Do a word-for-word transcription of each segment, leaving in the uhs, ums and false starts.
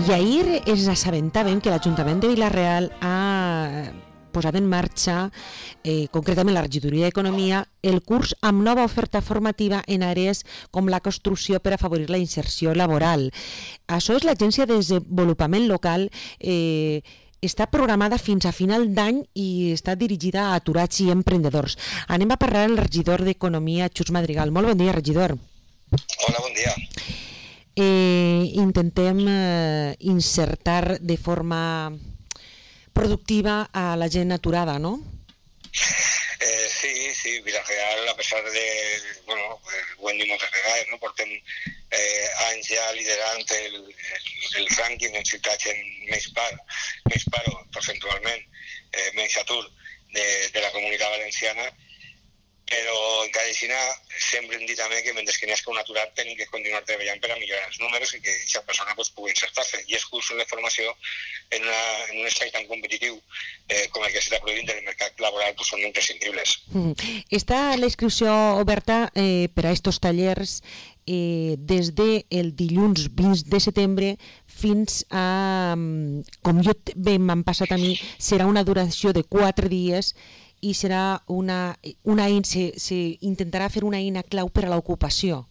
I ahir ens assabentàvem que l'Ajuntament de Vila-real ha posat en marxa, eh, concretament la regidoria d'Economia, el curs amb nova oferta formativa en àrees com la construcció per afavorir la inserció laboral. Això és l'Agència de Desenvolupament Local, eh, està programada fins a final d'any i està dirigida a aturats i emprenedors. Anem a parlar amb el regidor d'Economia, Xus Madrigal. Molt bon dia, regidor. Hola, bon dia. Eh, intentem eh, insertar de forma productiva a la gent aturada, ¿no? Eh, sí, sí, Vila-real, a pesar de, bueno, ho hem dit moltes vegades, no? Portem eh, anys ja liderant el, el, el rànquing en ciutats en més paro, més paro percentualment, eh, més atur de, de la Comunitat Valenciana, però encara així sempre hem dit també que mentre que n'hi hagi un aturat tenim que continuar treballant per a millorar els números i que aquesta persona pues, pugui insertar-se. I els cursos de formació en, una, en un espai tan competitiu eh, com el que s'està produint del mercat laboral pues, són imprescindibles. Mm. Està la inscripció oberta eh, per a estos tallers eh, des del dilluns vint de setembre fins a, com jo bé m'han passat a mi, serà una duració de quatre dies i serà una, una se, se intentarà fer una eina clau per a l'ocupació.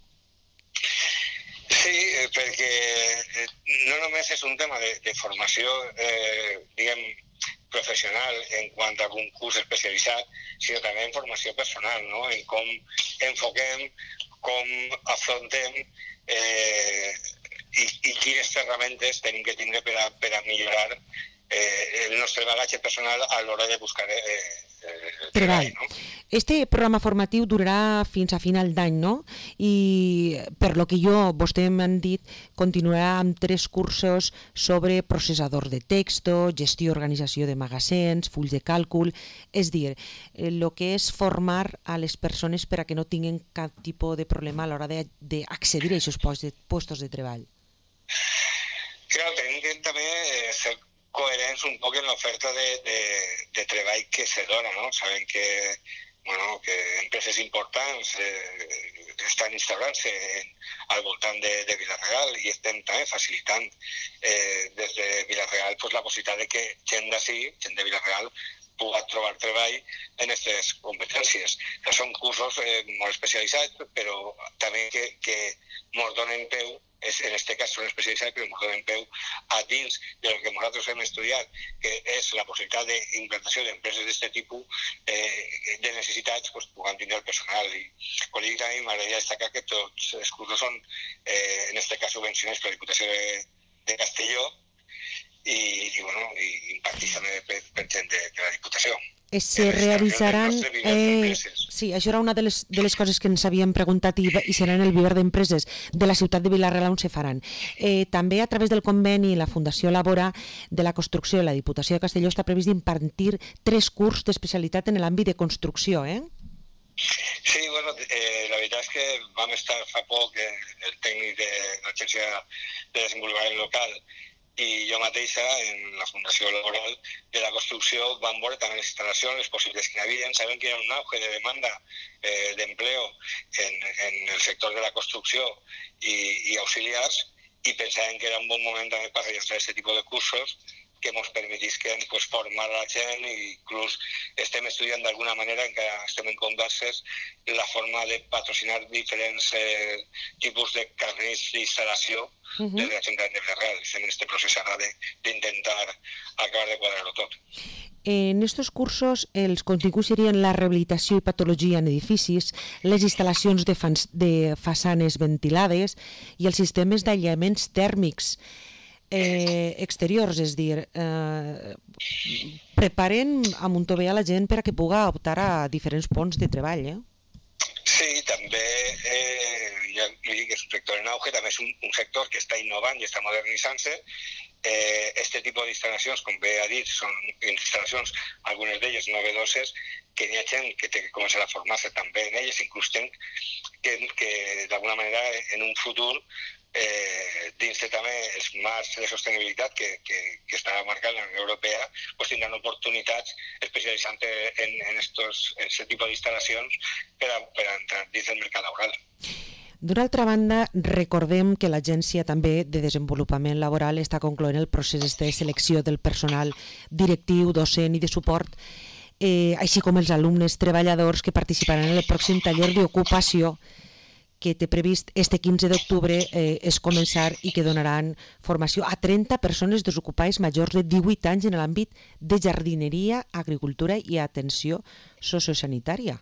Sí, perquè no només és un tema de, de formació, eh, diguem, professional en quant a un curs especialitzat, sinó també en formació personal, no? En com enfoquem, com afrontem eh, i, i quines ferramentes tenim que tindre per a, per a millorar eh, el nostre bagatge personal a l'hora de buscar eh, eh, treball, no? Este programa formatiu durarà fins a final d'any, no? I per lo que jo, vostè m'han dit, continuarà amb tres cursos sobre processador de texto, gestió i organització de magatzems, fulls de càlcul, és dir, el que és formar a les persones per a que no tinguin cap tipus de problema a l'hora d'accedir a aquests postos de treball. Clar, tenim que també ser coherents un poc en l'oferta de, de, de treball que se dona, no? Sabem que, bueno, que empreses importants eh, estan instal·lant-se al voltant de, de Vila-real i estem també facilitant eh, des de Vila-real pues, la possibilitat de que gent d'ací, gent de Vila-real, pugui trobar treball en aquestes competències. Que són cursos eh, molt especialitzats, però també que, que ens donen peu, és, en aquest cas són especialitzats, però ens donen peu a dins del que nosaltres hem estudiat, que és la possibilitat d'implantació d'empreses d'aquest tipus eh, de necessitats, pues, puguem tindre el personal. I, com dic, també m'agradaria destacar que tots els cursos són, eh, en aquest cas, subvencionats per la Diputació de, de Castelló, i, i, bueno, i impartits també per, per gent de, de la Diputació. Se realitzaran... Eh, sí, això era una de les, de les coses que ens havíem preguntat i, i serà en el viver d'empreses de la ciutat de Vila-real on se faran. Eh, també a través del conveni la Fundació Labora de la Construcció de la Diputació de Castelló està previst impartir tres cursos d'especialitat en l'àmbit de construcció, eh? Sí, bueno, eh, la veritat és que vam estar fa poc eh, el tècnic de l'Agència de Desenvolupament Local i jo mateixa, en la Fundació Laboral de la Construcció, vam veure també les instal·lacions, les possibilitats que hi havia. Sabem que hi ha un auge de demanda eh, d'empleo en, en el sector de la construcció i, i auxiliars, i pensàvem que era un bon moment també per realitzar aquest tipus de cursos que ens permetisquen pues, formar a la gent, i inclús estem estudiant d'alguna manera, encara estem en converses, la forma de patrocinar diferents eh, tipus de carnets d'instal·lació uh-huh. de la gent de Vila-real. Estem en aquest procés ara d'intentar acabar de quadrar-ho tot. En estos cursos els continguts serien la rehabilitació i patologia en edificis, les instal·lacions de, fans, de façanes ventilades i els sistemes d'aïllaments tèrmics eh, exteriors, és dir, eh, preparen a Montové a la gent per a que puga optar a diferents ponts de treball, eh? Sí, també eh, ja li dic que és un sector en auge, també és un, un sector que està innovant i està modernitzant-se. Eh, este tipus d'instal·lacions, com bé ha dit, són instal·lacions, algunes d'elles novedoses, que hi ha gent que té que començar a formar-se també en elles, inclús gent que, que d'alguna manera en un futur eh, dins de també els marcs de sostenibilitat que, que, que està marcant la Unió Europea, pues tindran oportunitats especialitzant en, en estos, en aquest tipus d'instal·lacions per a, per a entrar dins del mercat laboral. D'una altra banda, recordem que l'Agència també de Desenvolupament Laboral està concloent el procés de selecció del personal directiu, docent i de suport, eh, així com els alumnes treballadors que participaran en el pròxim taller d'ocupació que té previst este quinze d'octubre eh, és començar i que donaran formació a trenta persones desocupades majors de divuit anys en l'àmbit de jardineria, agricultura i atenció sociosanitària.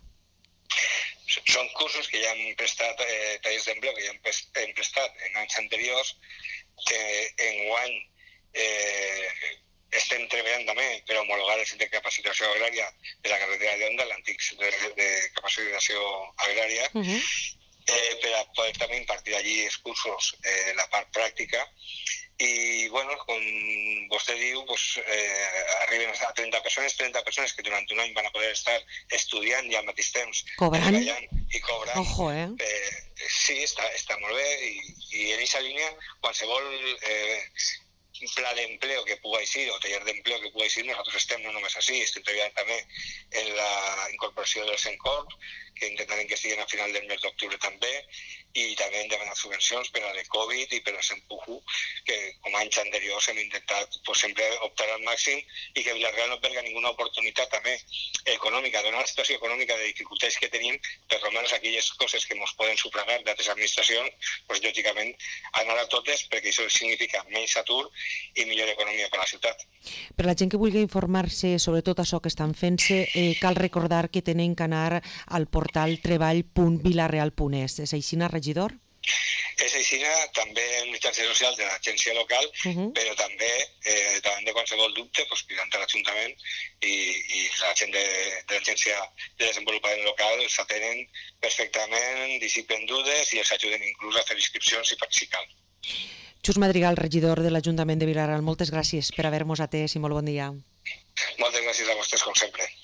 Són cursos que ja hem prestat, eh, tallers d'empleo que ja hem, hem prestat en anys anteriors, que enguany eh, estem treballant també per homologar el centre de capacitació agrària de la carretera d'Onda, l'antic centre de capacitació agrària, uh-huh. eh, per a poder també impartir allí els cursos, eh, la part pràctica. I, bueno, com vostè diu, pues, eh, arriben a trenta persones, trenta persones que durant un any van a poder estar estudiant i al mateix temps cobrant i cobrant. Ojo, eh? eh sí, està, està molt bé i, i en aquesta línia qualsevol eh, pla d'empleo que pugui ser o taller d'empleo que pugui ser, nosaltres estem no només així, estem treballant també en la incorporació del Sencorp, que intentarem que estiguin a final del mes d'octubre també, i també hem demanat subvencions per a la Covid i per a l'Empuju, que com anys anteriors hem intentat pues, sempre optar al màxim i que Vila-real no perga ninguna oportunitat també econòmica, donar la situació econòmica de dificultats que tenim, per almenys aquelles coses que ens poden sufragar d'altres administracions, pues, lògicament anar a totes, perquè això significa menys atur i millor economia per a la ciutat. Per la gent que vulgui informar-se sobre tot això que estan fent-se, eh, cal recordar que tenen que anar al portal treball punt vilareal punt es. És així, regidor? És així, també en mitjans socials de l'agència local, uh-huh. però també eh, davant de qualsevol dubte, pues, cridant a l'Ajuntament i, i la gent de, de l'agència de desenvolupament local els atenen perfectament, dissipen dudes i els ajuden inclús a fer inscripcions si, si cal. Xus Madrigal, regidor de l'Ajuntament de Vila-real, moltes gràcies per haver-nos atès i molt bon dia. Moltes gràcies a vostès, com sempre.